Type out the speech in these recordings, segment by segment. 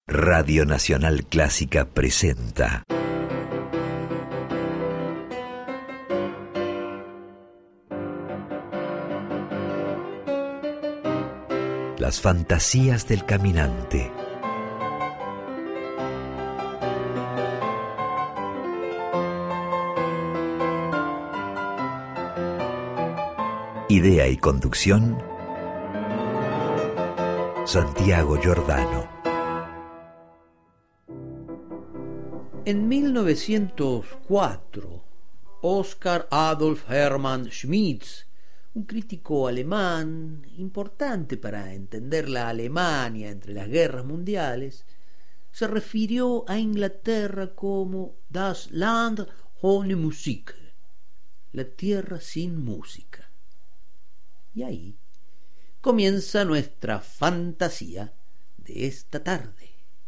Radio Nacional Clásica presenta Las fantasías del caminante. Idea y conducción, Santiago Giordano. En 1904, Oskar Adolf Hermann Schmitz, un crítico alemán importante para entender la Alemania entre las guerras mundiales, se refirió a Inglaterra como Das Land ohne Musik, la tierra sin música. Y ahí comienza nuestra fantasía de esta tarde.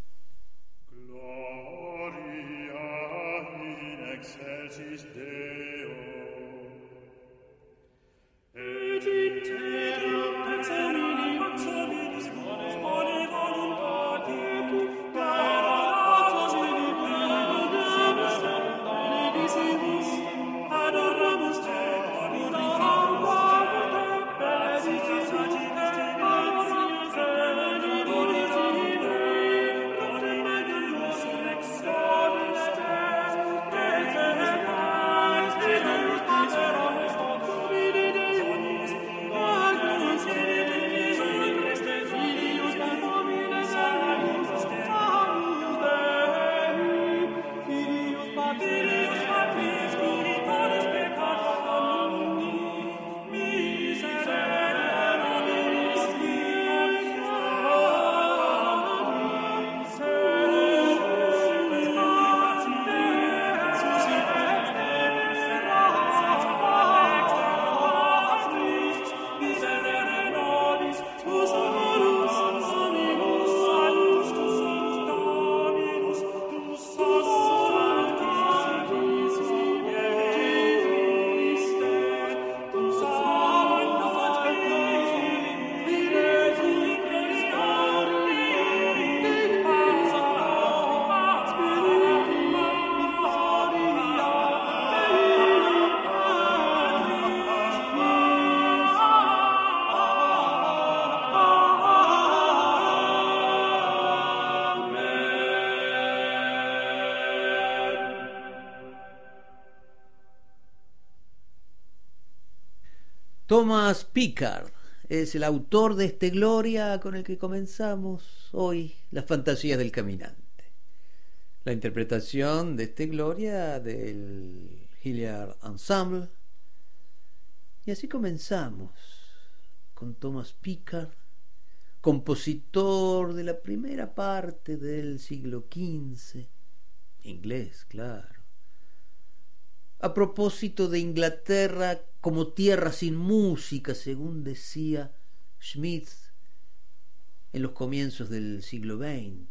Thomas Pickard es el autor de este Gloria con el que comenzamos hoy las fantasías del caminante. La interpretación de este Gloria del Hilliard Ensemble. Y así comenzamos con Thomas Pickard, compositor de la primera parte del siglo XV, inglés, claro. A propósito de Inglaterra como tierra sin música, según decía Schmitz en los comienzos del siglo XX.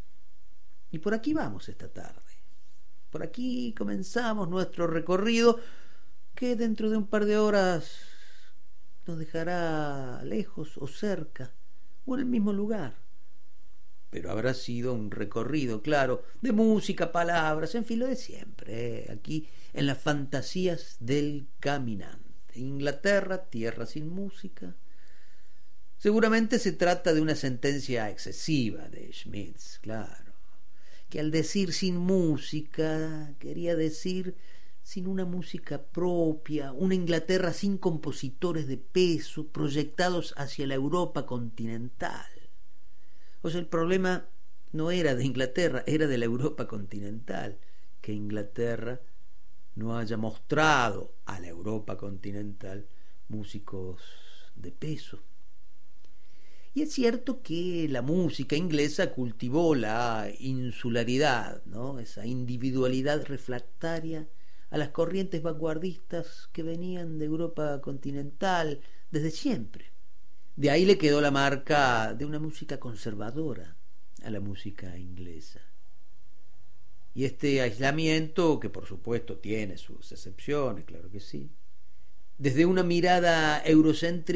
Y por aquí vamos esta tarde. Por aquí comenzamos nuestro recorrido que dentro de un par de horas nos dejará lejos o cerca o en el mismo lugar. Pero habrá sido un recorrido, claro, de música, palabras, en fin, lo de siempre, aquí en las fantasías del caminante. Inglaterra, tierra sin música. Seguramente se trata de una sentencia excesiva de Schmitz, claro, que al decir sin música quería decir sin una música propia, una Inglaterra sin compositores de peso proyectados hacia la Europa continental. O sea, el problema no era de Inglaterra, era de la Europa continental, que Inglaterra no haya mostrado a la Europa continental músicos de peso. Y es cierto que la música inglesa cultivó la insularidad, ¿no? Esa individualidad refractaria a las corrientes vanguardistas que venían de Europa continental desde siempre. De ahí le quedó la marca de una música conservadora a la música inglesa. Y este aislamiento, que por supuesto tiene sus excepciones, claro que sí, desde una mirada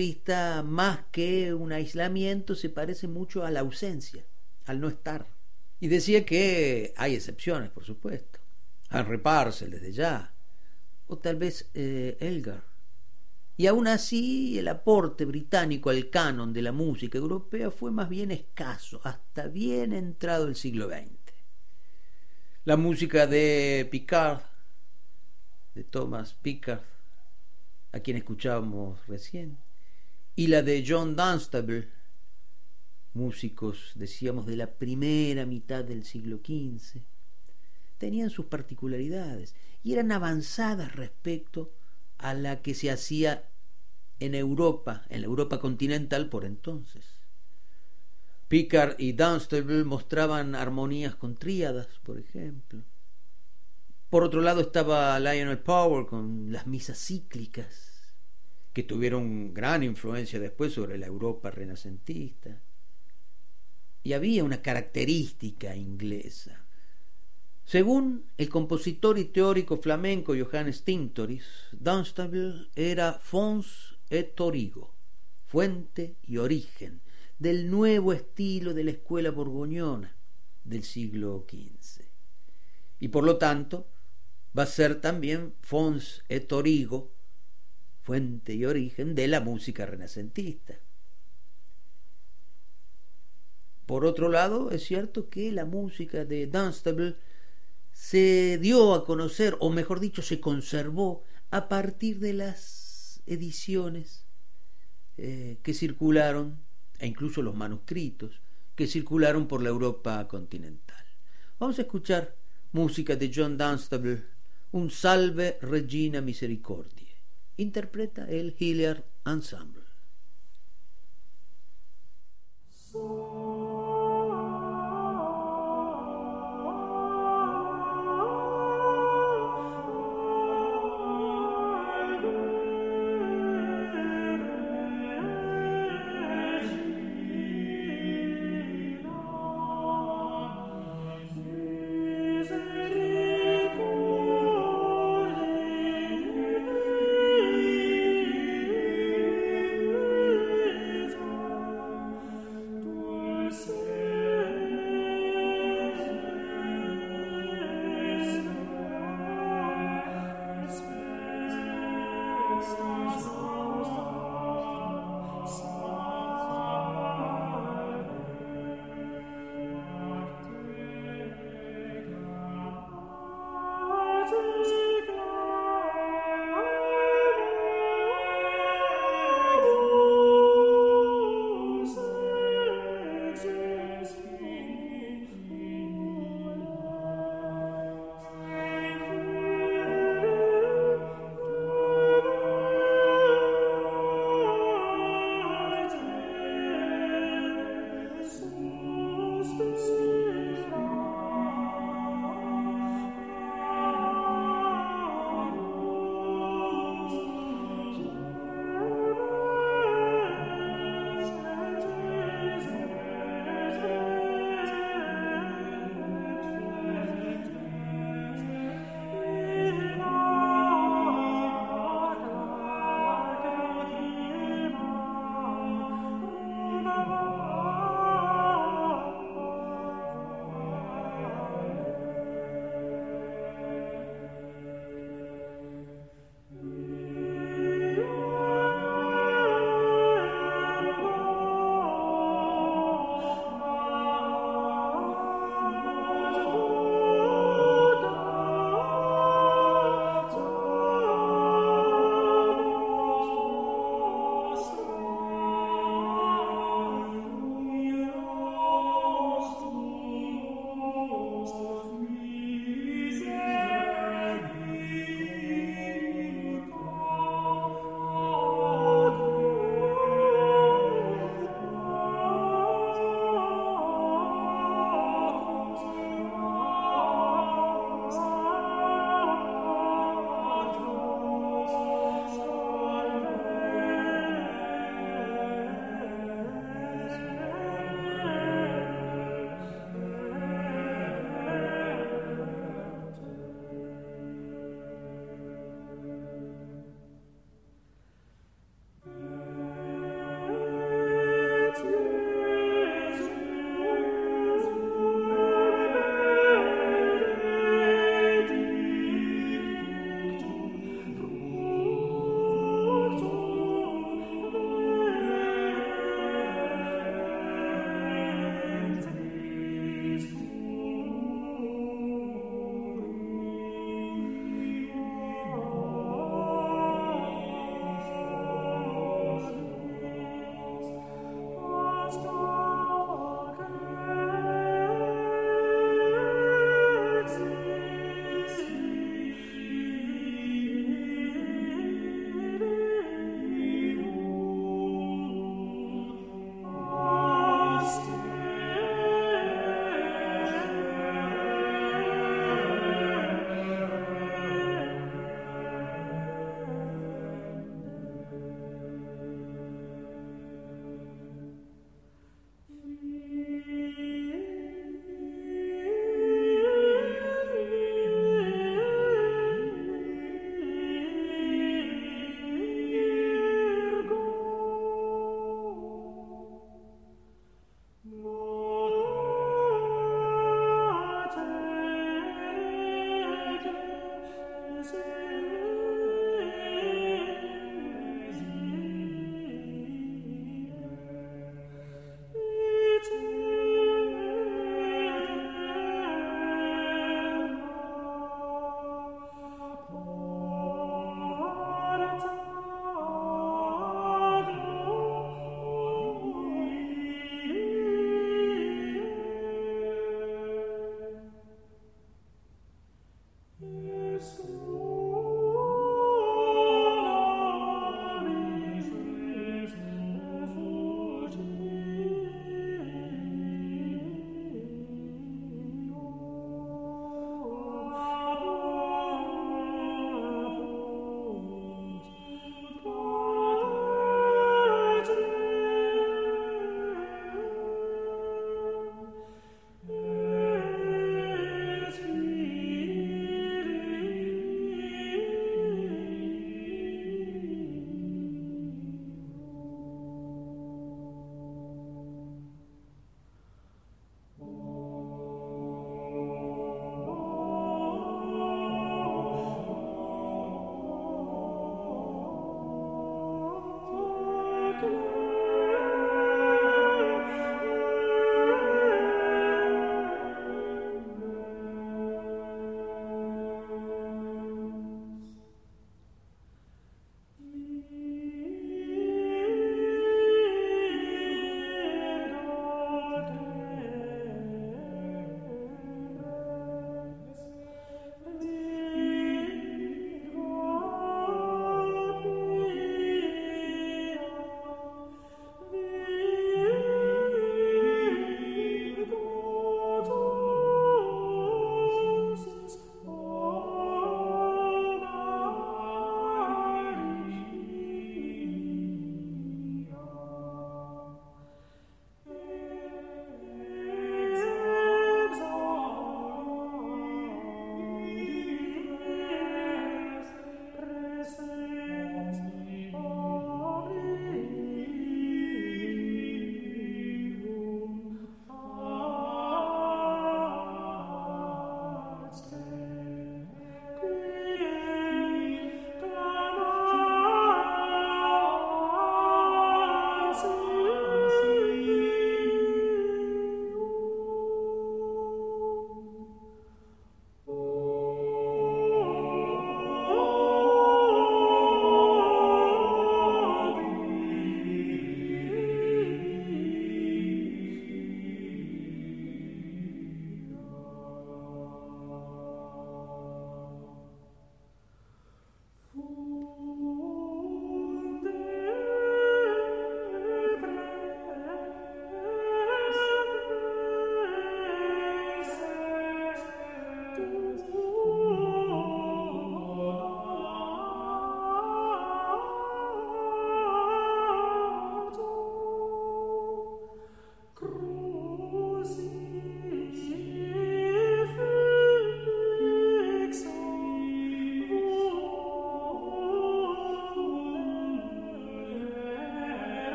eurocentrista, más que un aislamiento, se parece mucho a la ausencia, al no estar. Y decía que hay excepciones, por supuesto. Henry Purcell desde ya, o tal vez Elgar. Y aún así el aporte británico al canon de la música europea fue más bien escaso, hasta bien entrado el siglo XX. La música de Picard, de Thomas Pickard, a quien escuchábamos recién, y la de John Dunstable, músicos, decíamos, de la primera mitad del siglo XV, tenían sus particularidades y eran avanzadas respecto a la que se hacía en Europa, en la Europa continental por entonces. Pickard y Dunstable mostraban armonías con tríadas, por ejemplo. Por otro lado estaba Lionel Power con las misas cíclicas, que tuvieron gran influencia después sobre la Europa renacentista. Y había una característica inglesa. Según el compositor y teórico flamenco Johannes Tintoris, Dunstable era fons et origo, fuente y origen, del nuevo estilo de la escuela borgoñona del siglo XV. Y por lo tanto va a ser también fons et origo, fuente y origen de la música renacentista. Por otro lado, es cierto que la música de Dunstable se dio a conocer, o mejor dicho, se conservó a partir de las ediciones que circularon, e incluso los manuscritos que circularon por la Europa continental. Vamos a escuchar música de John Dunstable, un Salve Regina Misericordiae. Interpreta el Hilliard Ensemble. Thank you.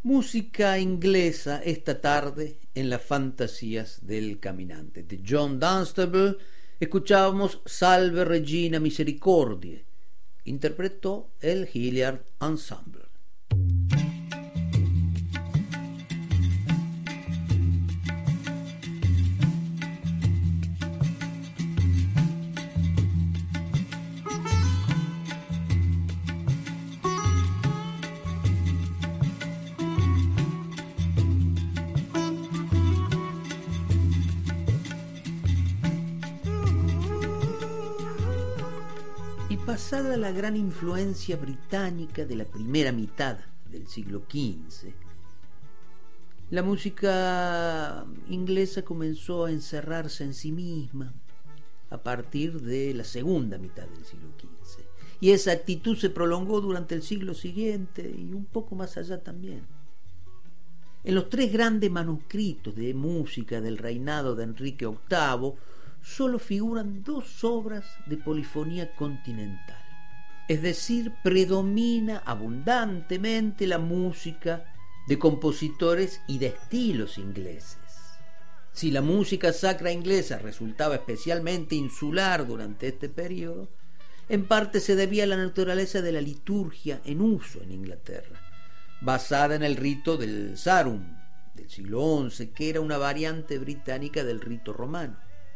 Música inglesa esta tarde en las fantasías del caminante. De John Dunstable escuchábamos Salve Regina Misericordiae. Interpretó el Hilliard Ensemble. Pasada la gran influencia británica de la primera mitad del siglo XV, la música inglesa comenzó a encerrarse en sí misma a partir de la segunda mitad del siglo XV. Y esa actitud se prolongó durante el siglo siguiente y un poco más allá también. En los tres grandes manuscritos de música del reinado de Enrique VIII, solo figuran dos obras de polifonía continental. Es decir, predomina abundantemente la música de compositores y de estilos ingleses. Si la música sacra inglesa resultaba especialmente insular durante este periodo, en parte se debía a la naturaleza de la liturgia en uso en Inglaterra, basada en el rito del Sarum del siglo XI, que era una variante británica del rito romano.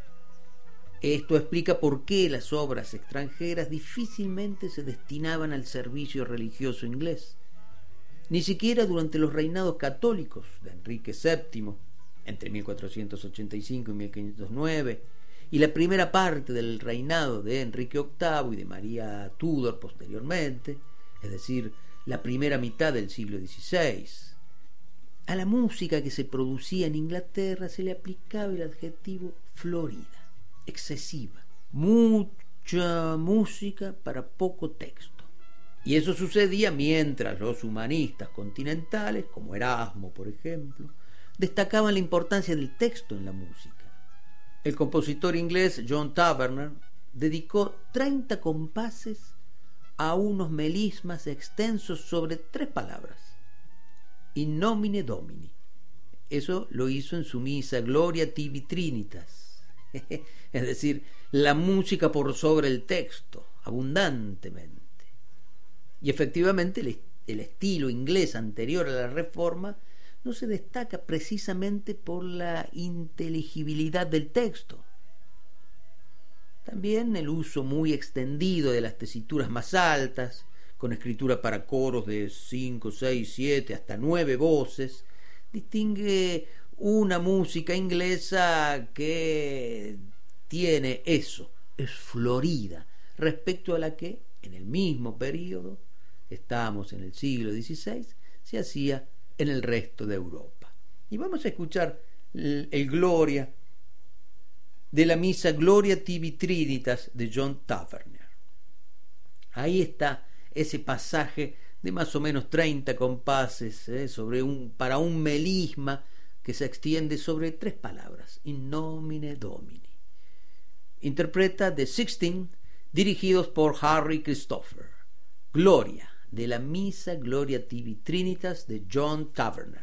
Esto explica por qué las obras extranjeras difícilmente se destinaban al servicio religioso inglés. Ni siquiera durante los reinados católicos de Enrique VII, entre 1485 y 1509, y la primera parte del reinado de Enrique VIII y de María Tudor posteriormente, es decir, la primera mitad del siglo XVI. A la música que se producía en Inglaterra se le aplicaba el adjetivo florida, excesiva, mucha música para poco texto. Y eso sucedía mientras los humanistas continentales, como Erasmo por ejemplo, destacaban la importancia del texto en la música. El compositor inglés John Taverner dedicó 30 compases a unos melismas extensos sobre 3 palabras: in nomine Domini. Eso lo hizo en su misa Gloria Tibi Trinitas. Es decir, la música por sobre el texto, abundantemente. Y efectivamente el estilo inglés anterior a la Reforma no se destaca precisamente por la inteligibilidad del texto. También el uso muy extendido de las tesituras más altas, con escritura para coros de 5, 6, 7, hasta 9 voces, distingue una música inglesa que tiene eso, es florida, respecto a la que en el mismo periodo, estamos en el siglo XVI, se hacía en el resto de Europa. Y vamos a escuchar el Gloria de la misa Gloria Tibi Trinitas de John Taverner. Ahí está ese pasaje de más o menos 30 compases para un melisma que se extiende sobre 3 palabras: in nomine Domini. Interpreta The Sixteen, dirigidos por Harry Christopher. Gloria de la misa Gloria Tibi Trinitas de John Taverner.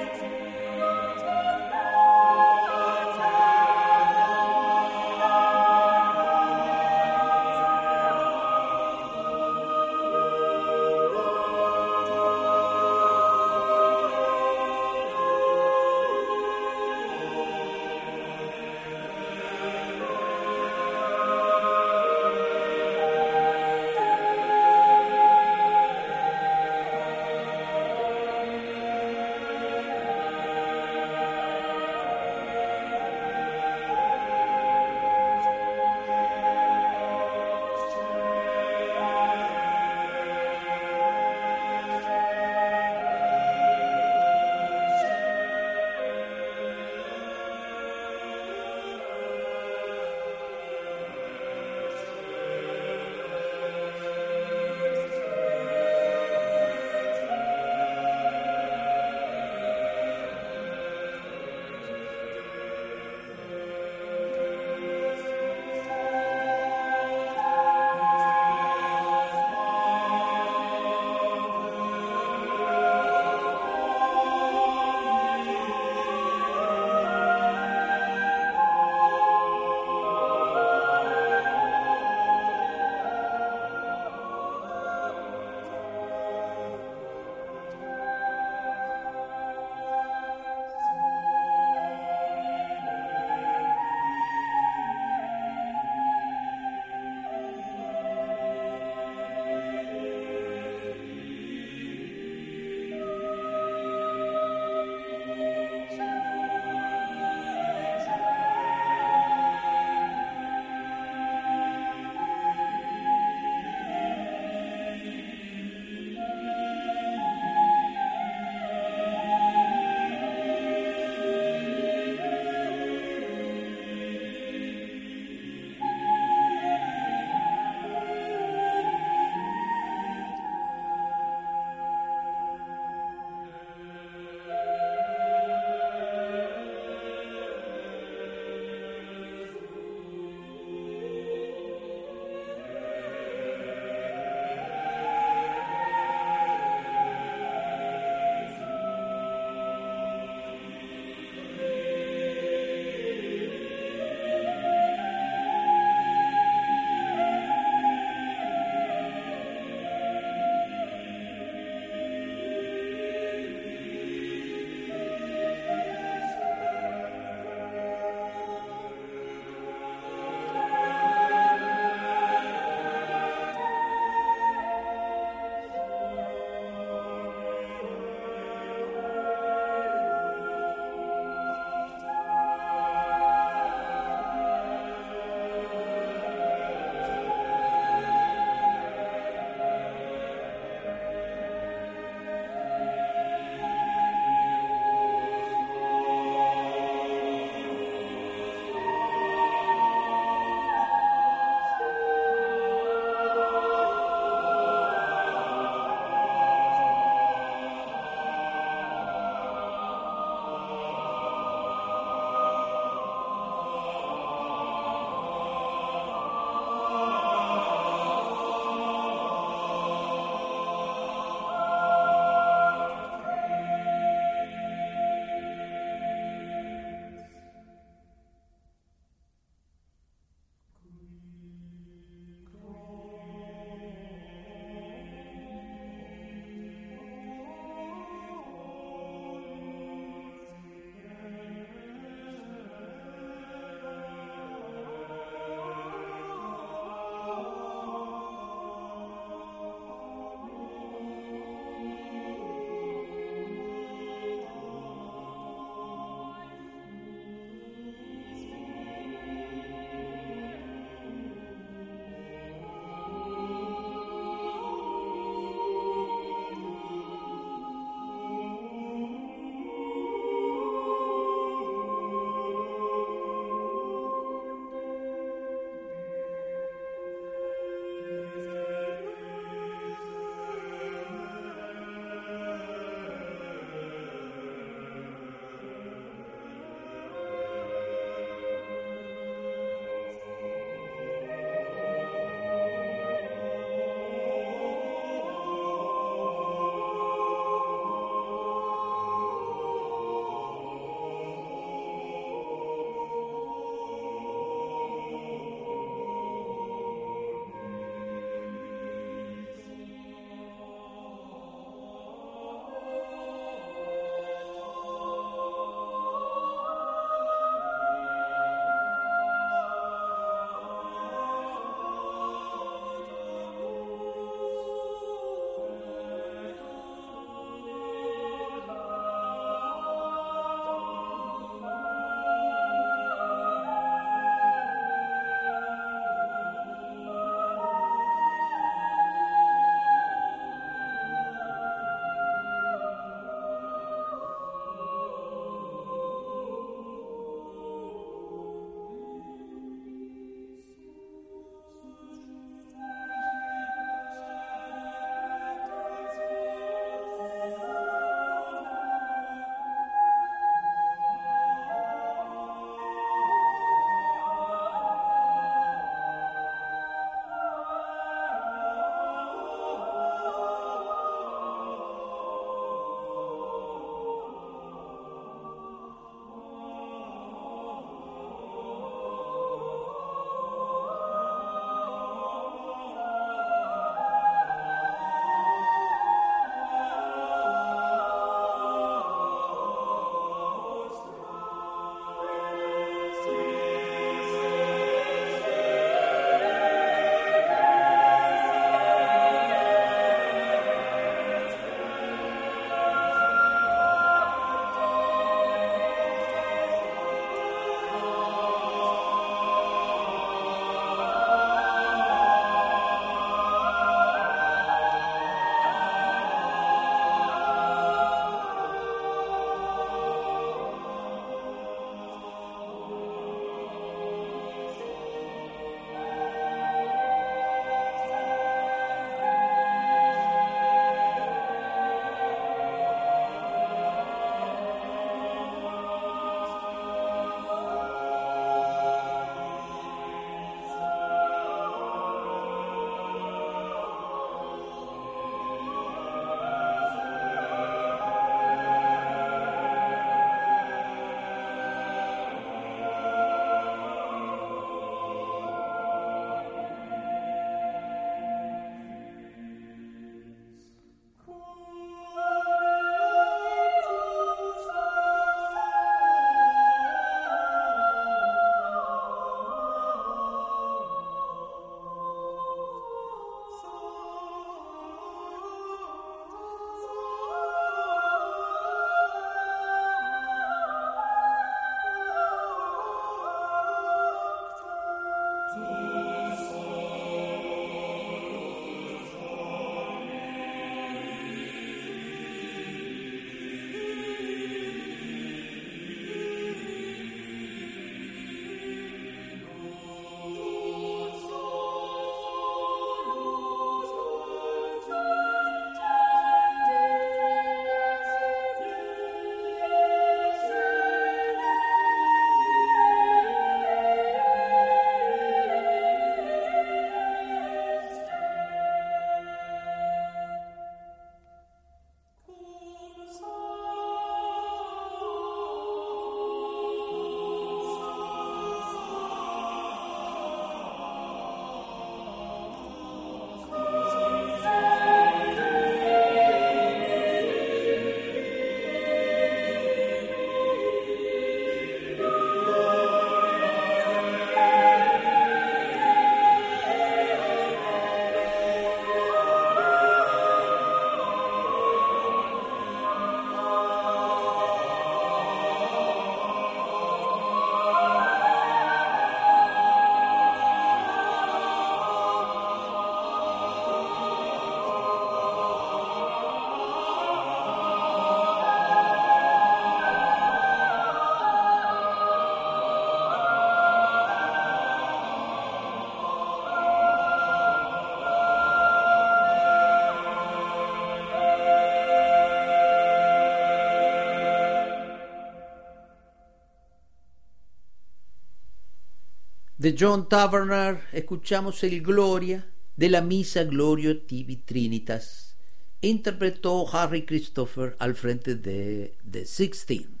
De John Tavener escuchamos el Gloria de la misa Glorio Tibi Trinitas. Interpretó Harry Christopher al frente de The Sixteen.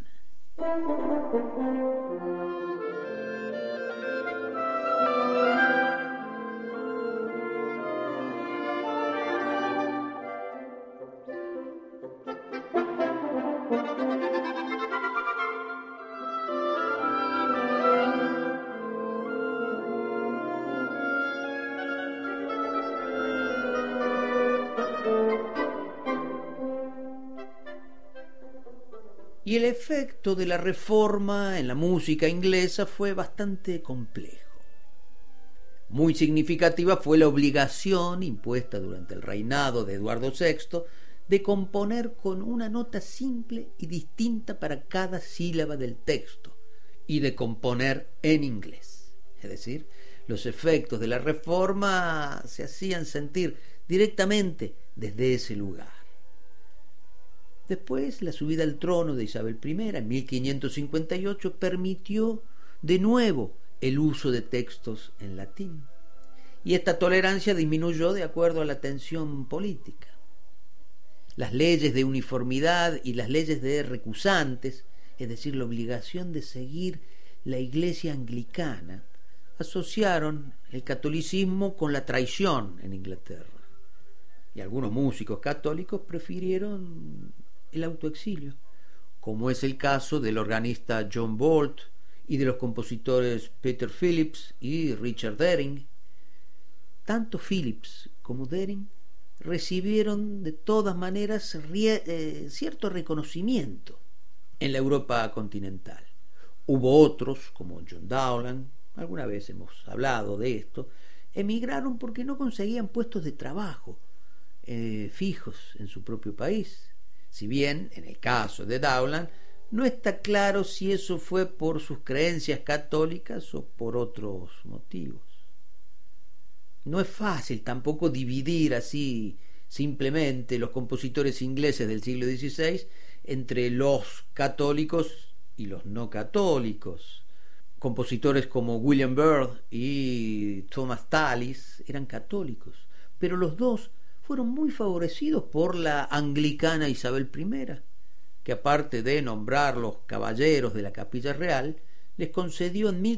Y el efecto de la reforma en la música inglesa fue bastante complejo. Muy significativa fue la obligación impuesta durante el reinado de Eduardo VI de componer con una nota simple y distinta para cada sílaba del texto y de componer en inglés. Es decir, los efectos de la reforma se hacían sentir directamente desde ese lugar. Después, la subida al trono de Isabel I en 1558 permitió de nuevo el uso de textos en latín, y esta tolerancia disminuyó de acuerdo a la tensión política. Las leyes de uniformidad y las leyes de recusantes, es decir, la obligación de seguir la Iglesia anglicana, asociaron el catolicismo con la traición en Inglaterra, y algunos músicos católicos prefirieron el autoexilio, como es el caso del organista John Bolt y de los compositores Peter Phillips y Richard Deering. Tanto Phillips como Deering recibieron de todas maneras cierto reconocimiento en la Europa continental. Hubo otros, como John Dowland, alguna vez hemos hablado de esto, emigraron porque no conseguían puestos de trabajo fijos en su propio país. Si bien, en el caso de Dowland, no está claro si eso fue por sus creencias católicas o por otros motivos. No es fácil tampoco dividir así simplemente los compositores ingleses del siglo XVI entre los católicos y los no católicos. Compositores como William Byrd y Thomas Tallis eran católicos, pero los dos fueron muy favorecidos por la anglicana Isabel I, que aparte de nombrarlos caballeros de la Capilla Real, les concedió en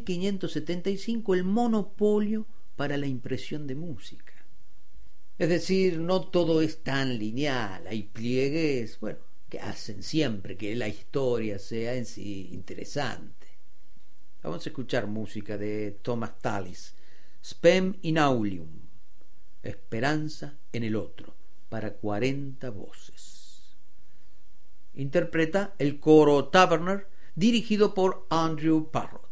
1575 el monopolio para la impresión de música. Es decir, no todo es tan lineal, hay pliegues, que hacen siempre que la historia sea en sí interesante. Vamos a escuchar música de Thomas Tallis, Spem in Aulium, Esperanza en el otro, para 40 voces. Interpreta el coro Taverner, dirigido por Andrew Parrott.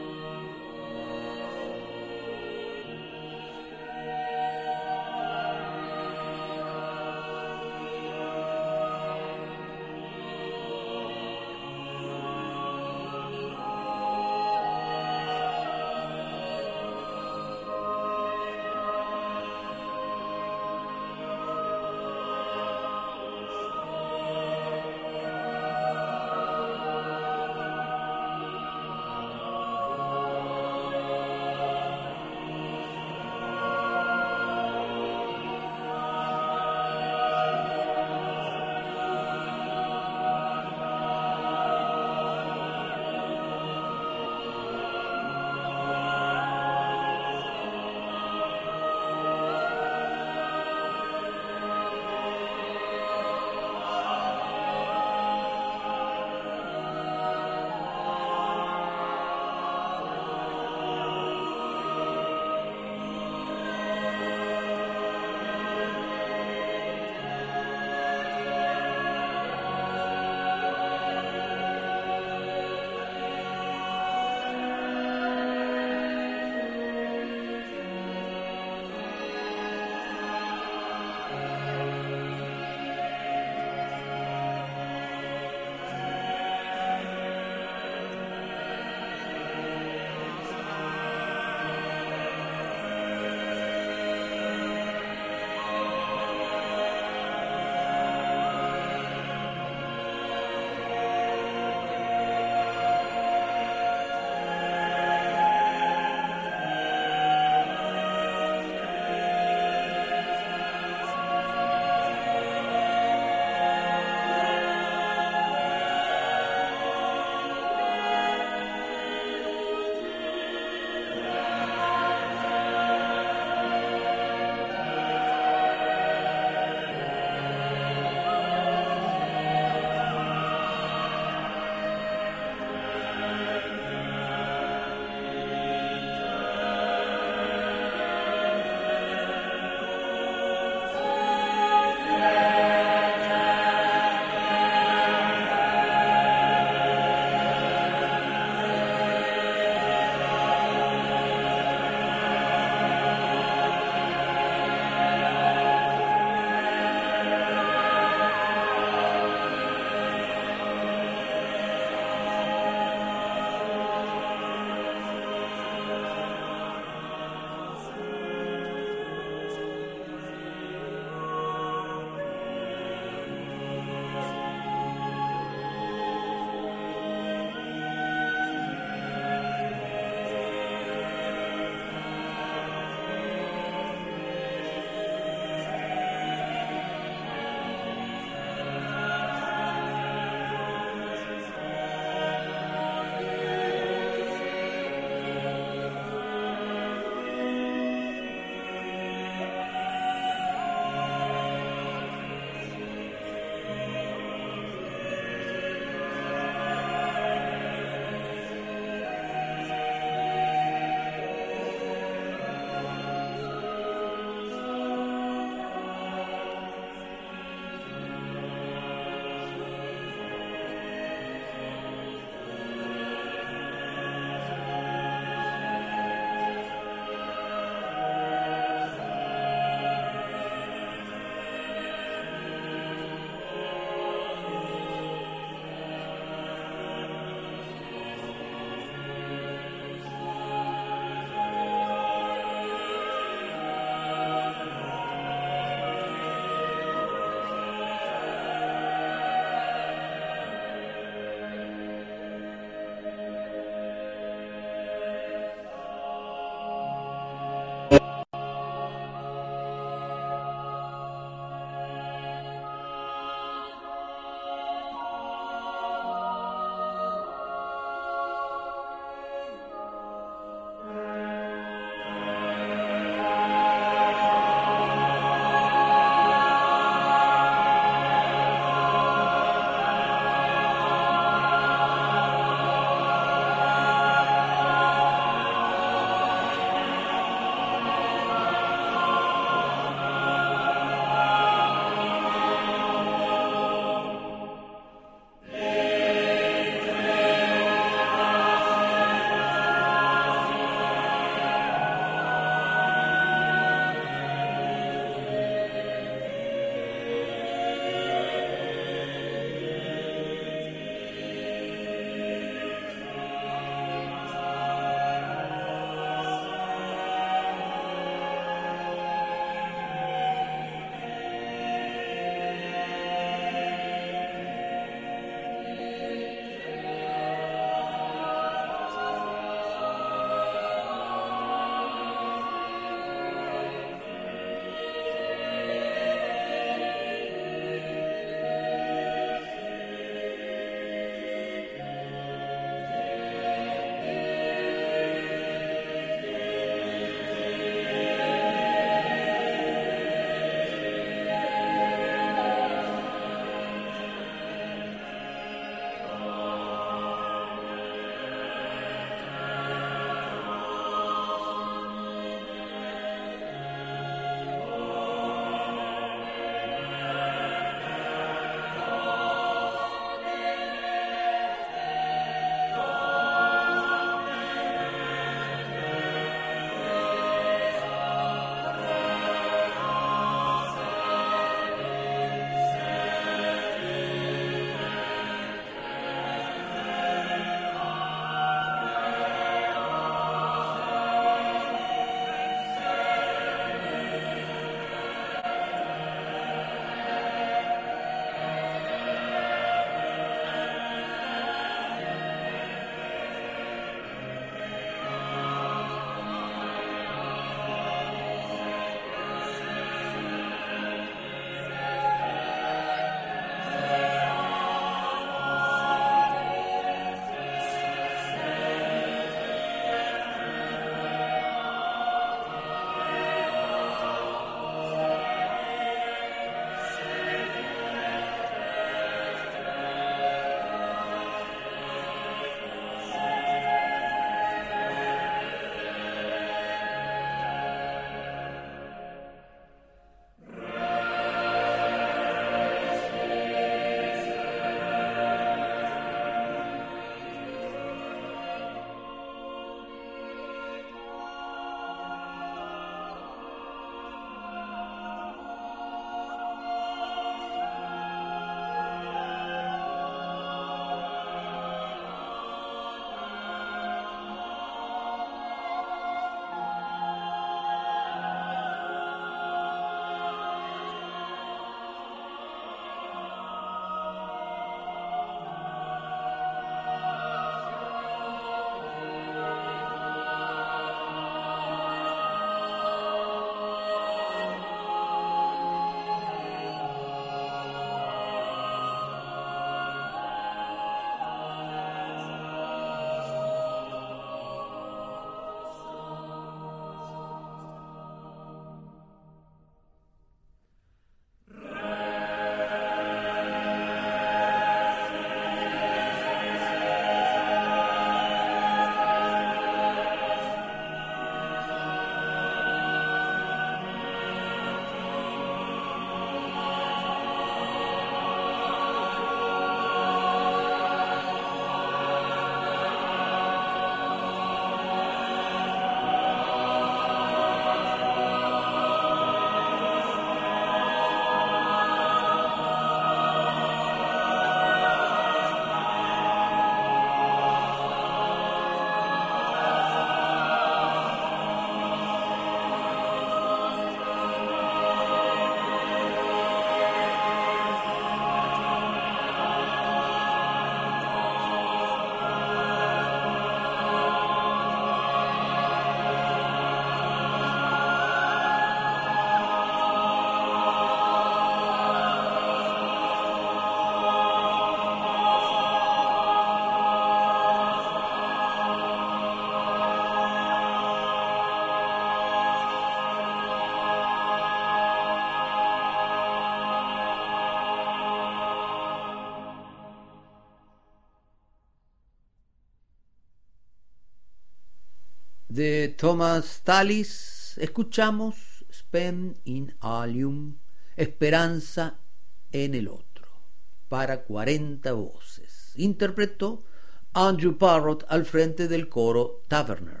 De Thomas Tallis escuchamos Spem in Alium, Esperanza en el otro, para 40 voces. Interpretó Andrew Parrott al frente del coro Taverner.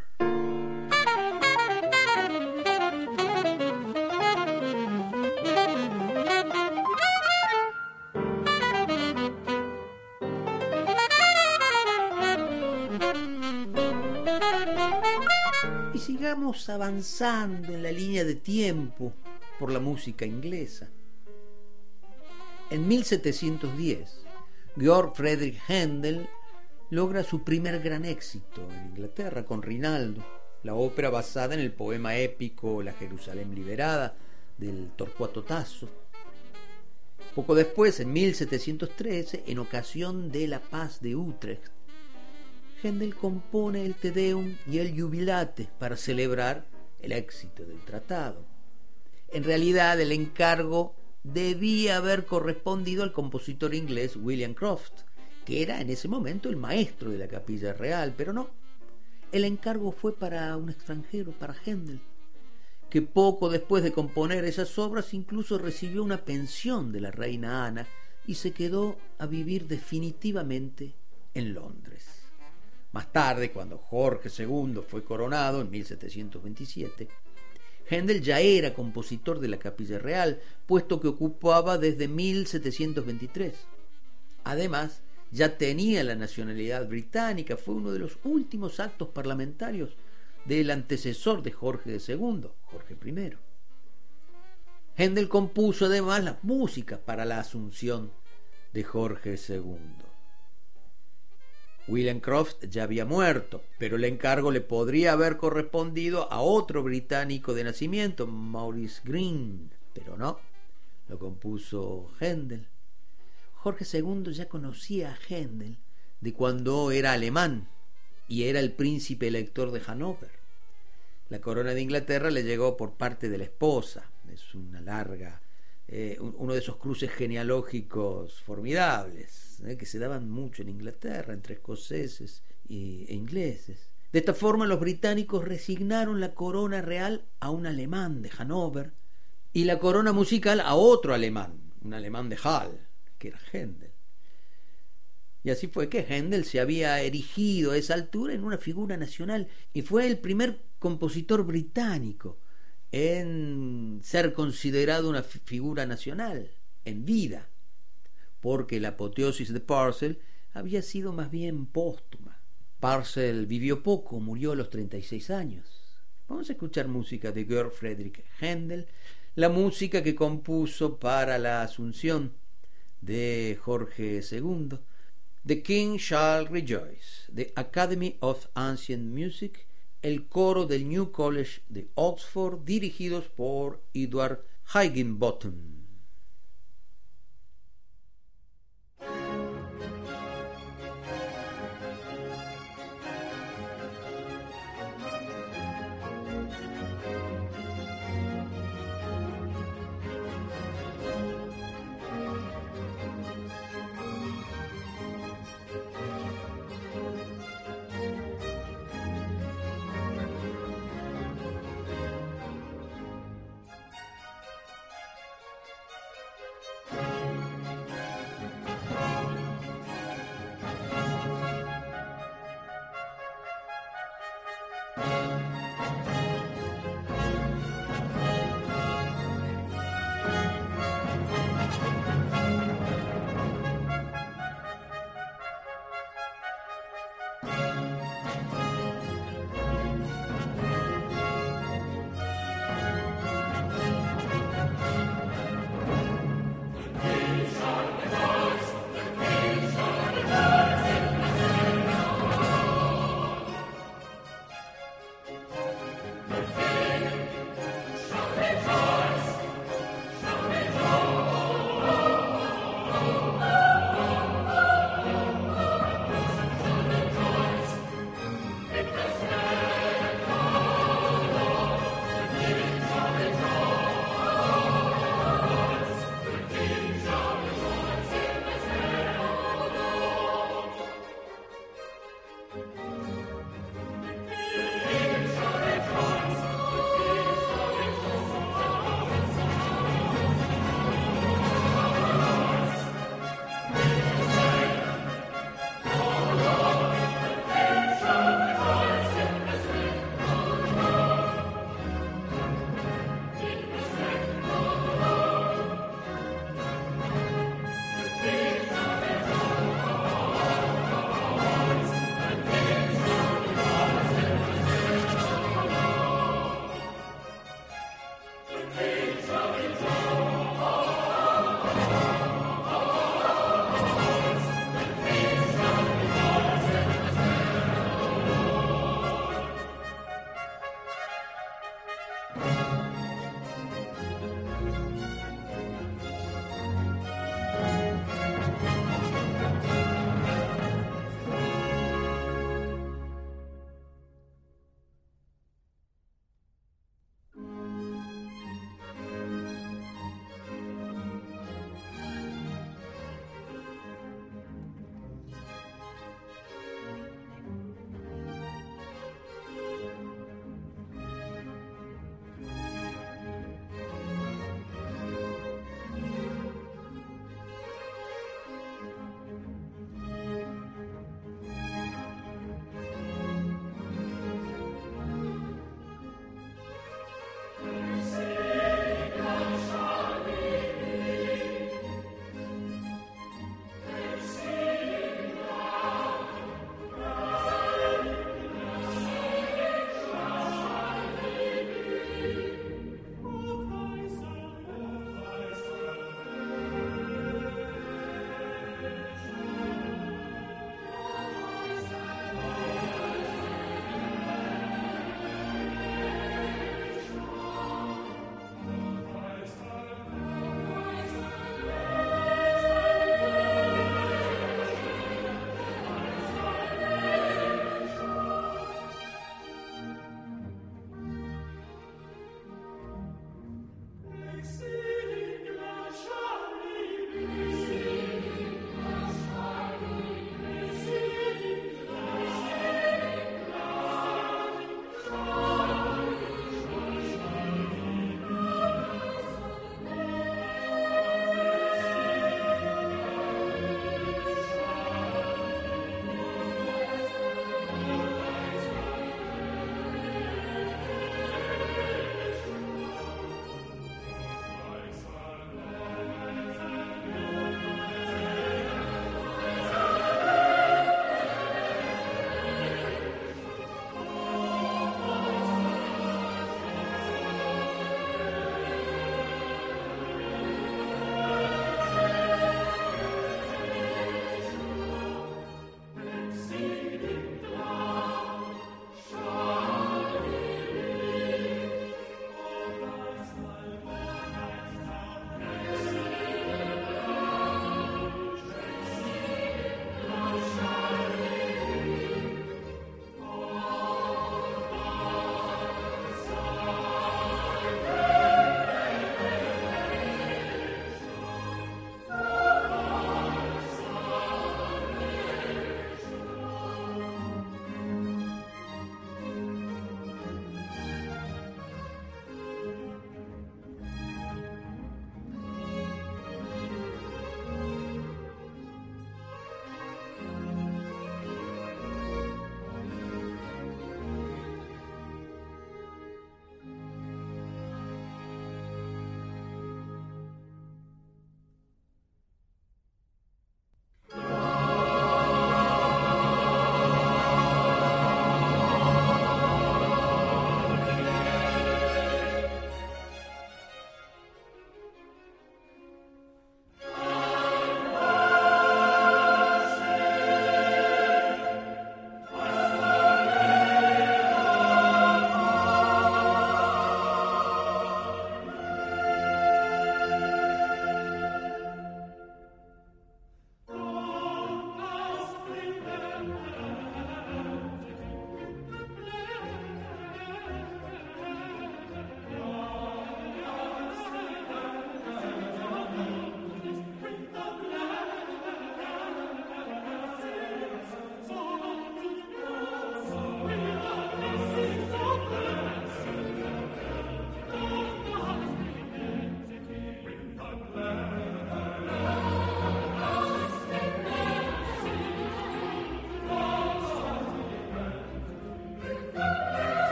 Y sigamos avanzando en la línea de tiempo por la música inglesa. En 1710, Georg Friedrich Händel logra su primer gran éxito en Inglaterra con Rinaldo, la ópera basada en el poema épico La Jerusalén liberada del Torcuato Tasso. Poco después, en 1713, en ocasión de la paz de Utrecht, Händel compone el Te Deum y el Jubilate para celebrar el éxito del tratado. En realidad, el encargo debía haber correspondido al compositor inglés William Croft, que era en ese momento el maestro de la Capilla Real, pero no. El encargo fue para un extranjero, para Händel, que poco después de componer esas obras incluso recibió una pensión de la reina Ana y se quedó a vivir definitivamente en Londres. Más tarde, cuando Jorge II fue coronado en 1727, Händel ya era compositor de la Capilla Real, puesto que ocupaba desde 1723. Además, ya tenía la nacionalidad británica, fue uno de los últimos actos parlamentarios del antecesor de Jorge II, Jorge I. Händel compuso además las músicas para la Asunción de Jorge II. William Croft ya había muerto, pero el encargo le podría haber correspondido a otro británico de nacimiento, Maurice Greene, pero no, lo compuso Händel. Jorge II ya conocía a Händel de cuando era alemán y era el príncipe elector de Hannover. La corona de Inglaterra le llegó por parte de la esposa. Es una larga, uno de esos cruces genealógicos formidables, que se daban mucho en Inglaterra entre escoceses e ingleses. De esta forma, los británicos resignaron la corona real a un alemán de Hannover y la corona musical a otro alemán, un alemán de Halle, que era Händel. Y así fue que Händel se había erigido a esa altura en una figura nacional y fue el primer compositor británico en ser considerado una figura nacional en vida, porque la apoteosis de Purcell había sido más bien póstuma. Purcell vivió poco, murió a los 36 años. Vamos a escuchar música de Georg Friedrich Händel, la música que compuso para la Asunción de Jorge II, The King Shall Rejoice, The Academy of Ancient Music, el coro del New College de Oxford, dirigidos por Edward Higginbotham.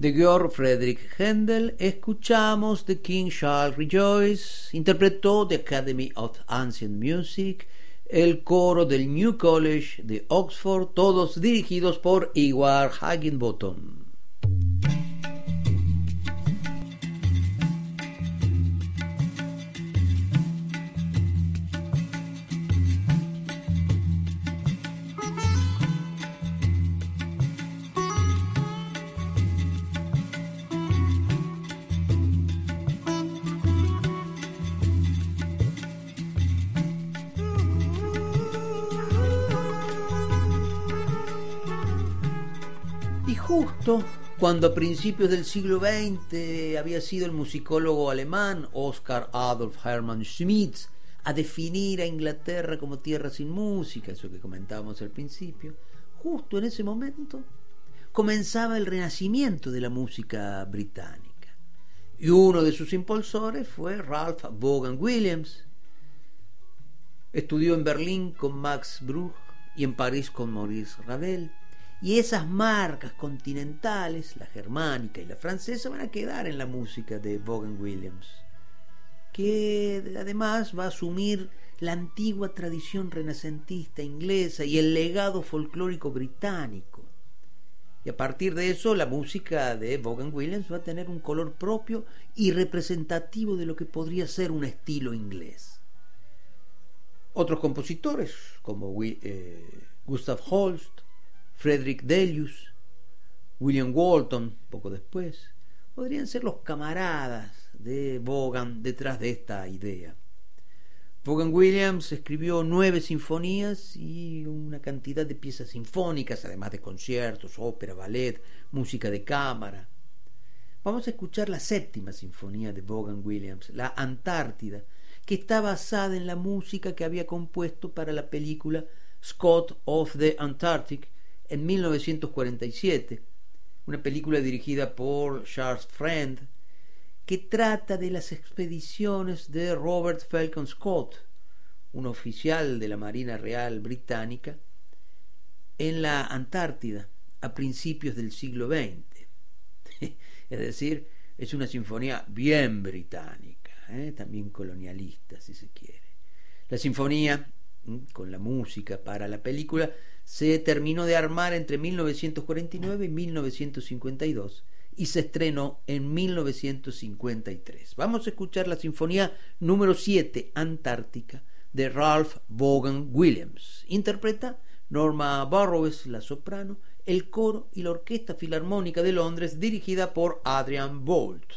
De Georg Friedrich Händel escuchamos The King Shall Rejoice, interpretó The Academy of Ancient Music, el coro del New College de Oxford, todos dirigidos por Ivar Higginbotham. Justo cuando a principios del siglo XX había sido el musicólogo alemán Oskar Adolf Hermann Schmidt a definir a Inglaterra como tierra sin música, eso que comentábamos al principio, justo en ese momento comenzaba el renacimiento de la música británica. Y uno de sus impulsores fue Ralph Vaughan Williams. Estudió en Berlín con Max Bruch y en París con Maurice Ravel. Y esas marcas continentales, la germánica y la francesa, van a quedar en la música de Vaughan Williams, que además va a asumir la antigua tradición renacentista inglesa y el legado folclórico británico. Y a partir de eso, la música de Vaughan Williams va a tener un color propio y representativo de lo que podría ser un estilo inglés. Otros compositores, como Gustav Holst, Frederick Delius, William Walton, poco después, podrían ser los camaradas de Vaughan detrás de esta idea. Vaughan Williams escribió 9 sinfonías y una cantidad de piezas sinfónicas, además de conciertos, ópera, ballet, música de cámara. Vamos a escuchar la 7ª sinfonía de Vaughan Williams, la Antártida, que está basada en la música que había compuesto para la película Scott of the Antarctic en 1947, una película dirigida por Charles Friend, que trata de las expediciones de Robert Falcon Scott, un oficial de la Marina Real Británica, en la Antártida a principios del siglo XX. Es decir, es una sinfonía bien británica, también colonialista, si se quiere. La sinfonía, con la música para la película, se terminó de armar entre 1949 y 1952 y se estrenó en 1953. Vamos a escuchar la sinfonía número 7, Antártica, de Ralph Vaughan Williams. Interpreta Norma Burroughs, la soprano, el coro y la Orquesta Filarmónica de Londres, dirigida por Adrian Boult.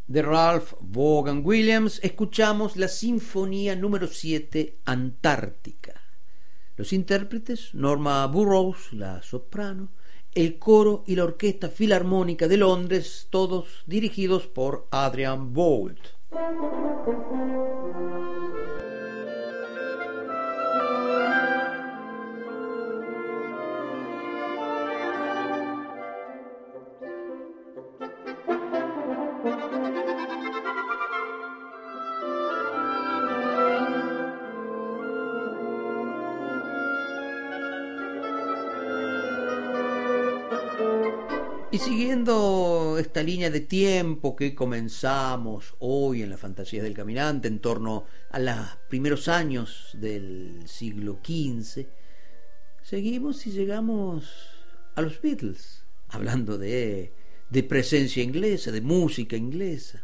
de Ralph Vaughan Williams, escuchamos la Sinfonía número 7, Antártica. Los intérpretes, Norma Burroughs, la soprano, el coro y la Orquesta Filarmónica de Londres, todos dirigidos por Adrian Boult. Y siguiendo esta línea de tiempo que comenzamos hoy en la Fantasía del Caminante, en torno a los primeros años del siglo XV, seguimos y llegamos a los Beatles, hablando de presencia inglesa, de música inglesa.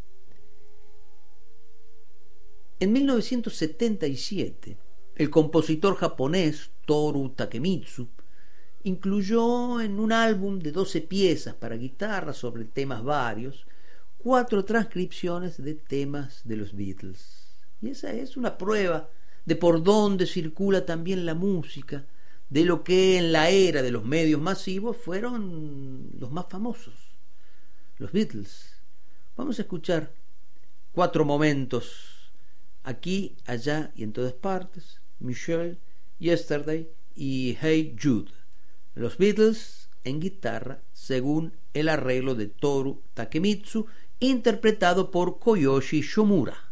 En 1977, el compositor japonés Toru Takemitsu incluyó en un álbum de 12 piezas para guitarra sobre temas varios 4 transcripciones de temas de los Beatles. Y esa es una prueba de por dónde circula también la música, de lo que en la era de los medios masivos fueron los más famosos, los Beatles. Vamos a escuchar 4 momentos, aquí, allá y en todas partes: Michelle, Yesterday y Hey Jude. Los Beatles en guitarra según el arreglo de Toru Takemitsu, interpretado por Koyoshi Shomura.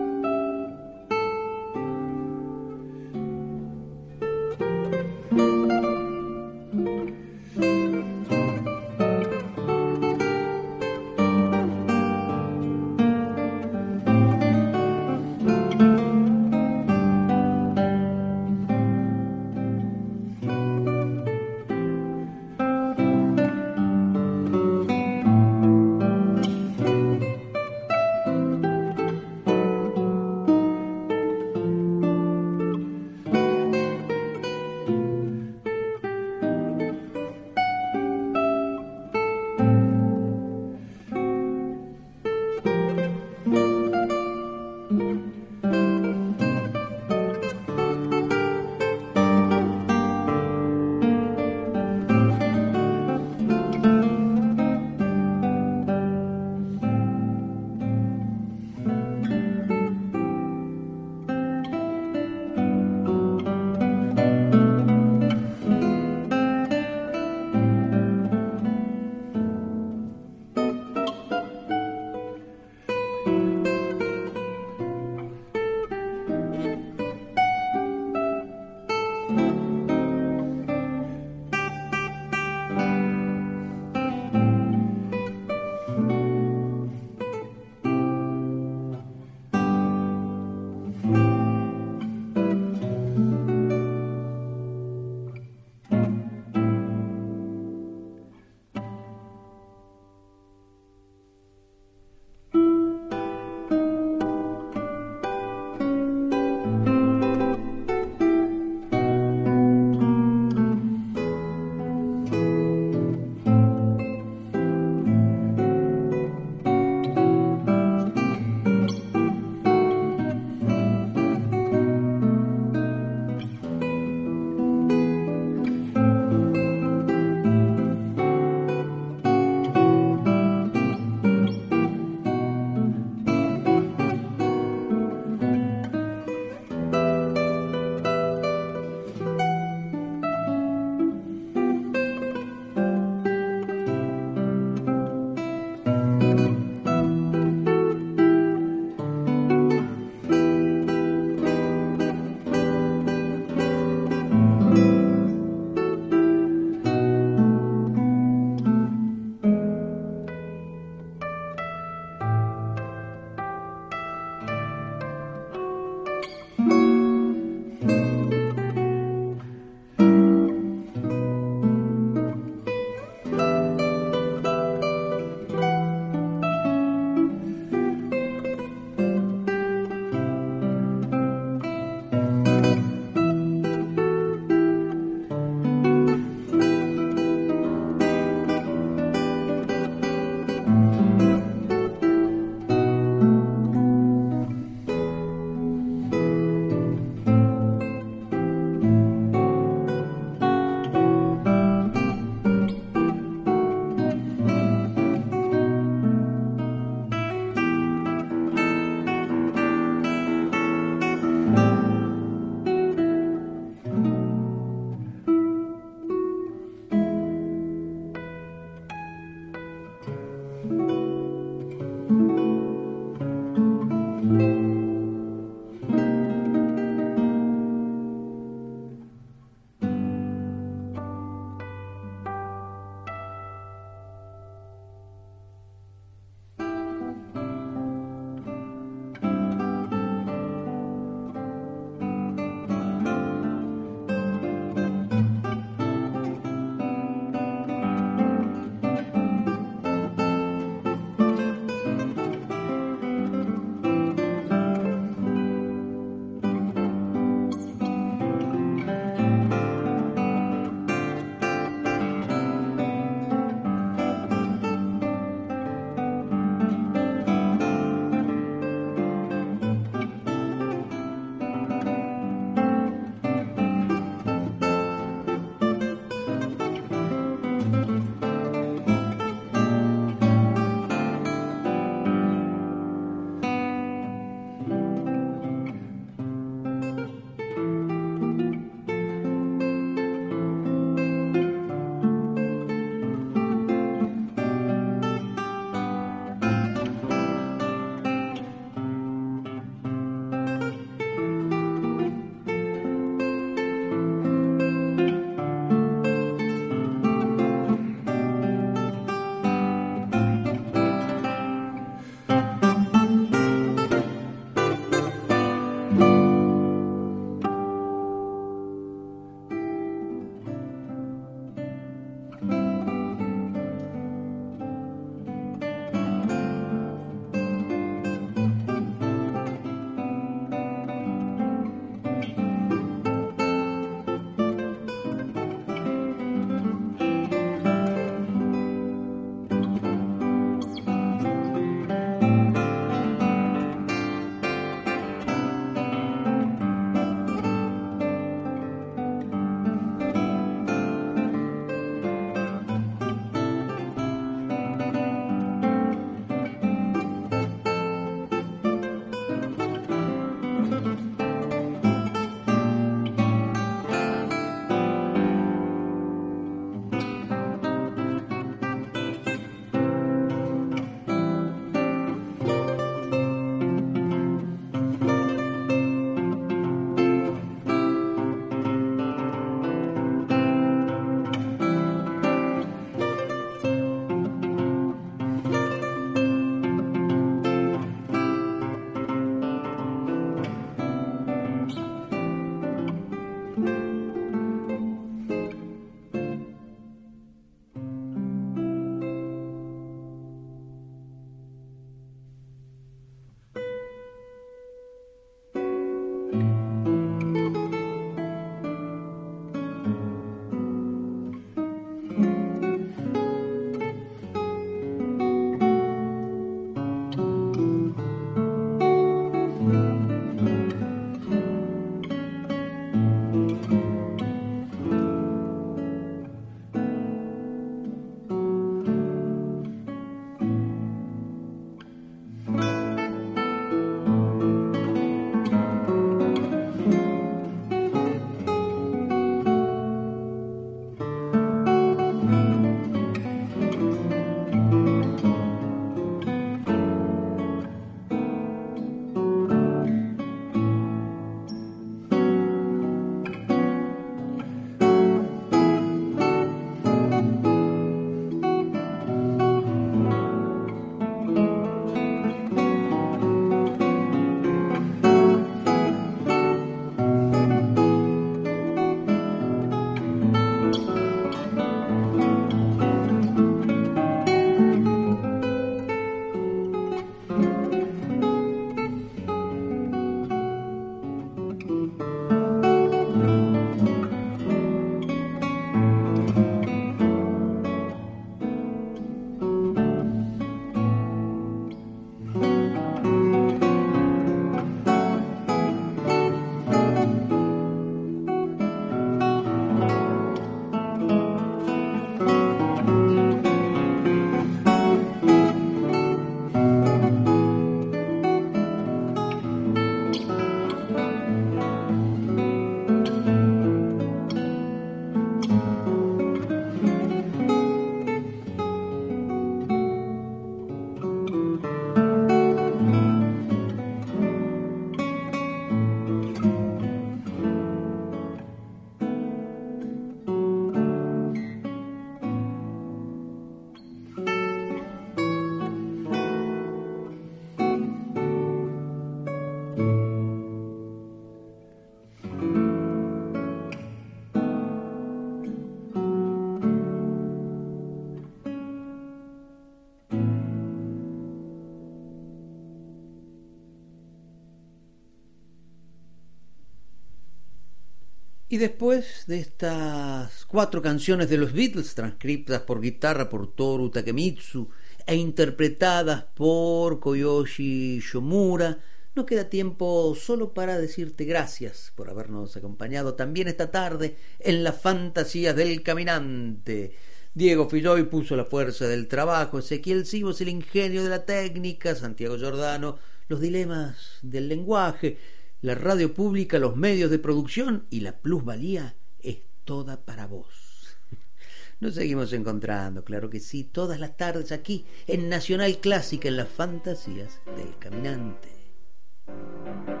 Y después de estas 4 canciones de los Beatles, transcritas por guitarra por Toru Takemitsu e interpretadas por Koyoshi Shomura, nos queda tiempo solo para decirte gracias por habernos acompañado también esta tarde en las fantasías del caminante. Diego Filloy puso la fuerza del trabajo, Ezequiel Sivos el ingenio de la técnica, Santiago Giordano los dilemas del lenguaje, la radio pública, los medios de producción y la plusvalía es toda para vos. Nos seguimos encontrando, claro que sí, todas las tardes aquí en Nacional Clásica en las fantasías del caminante.